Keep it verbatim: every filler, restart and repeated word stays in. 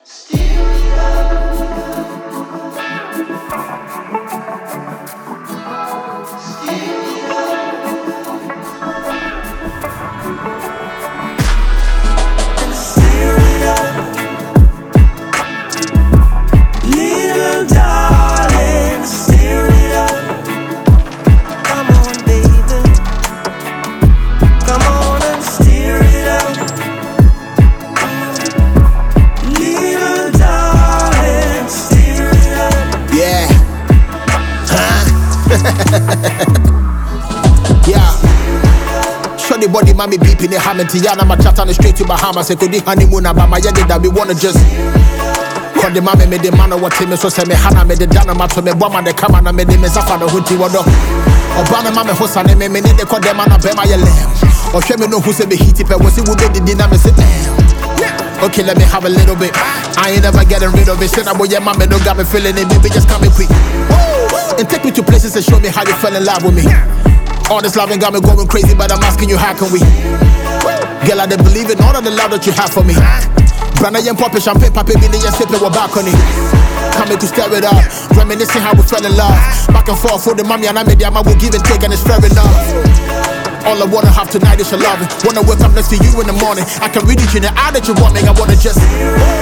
Yeah. Show the body, mommy beeping the hammer. Tiana, my chat on the straight to Bahamas. I could the honeymoon, but my yadi that we wanna just. Call the mommy, made the man of what him so say me Hannah made the Dana mat to me woman the come and made the Messafa the Hunty Wado. Obama Mamma Hosan, and me need the call them on a bema your lamb. Or show me no who said be heated, but was it would be the dynamic sit down. Okay, let me have a little bit. I ain't never getting rid of it. Said about your mama, don't got me feeling it. Baby, just coming quick. And take me to places and show me how you fell in love with me. All this loving got me going crazy, but I'm asking you, how can we? Girl, I don't believe it, none of the love that you have for me. Brand new pop champagne, papi, me just sipping with balcony. Coming to stir it up, reminiscing how we fell in love. Back and forth for the mommy and I made the I will give and take and it's fair enough. All I wanna have tonight is your loving. Wanna wake up next to you in the morning. I can read it in the eye that you want me. I wanna just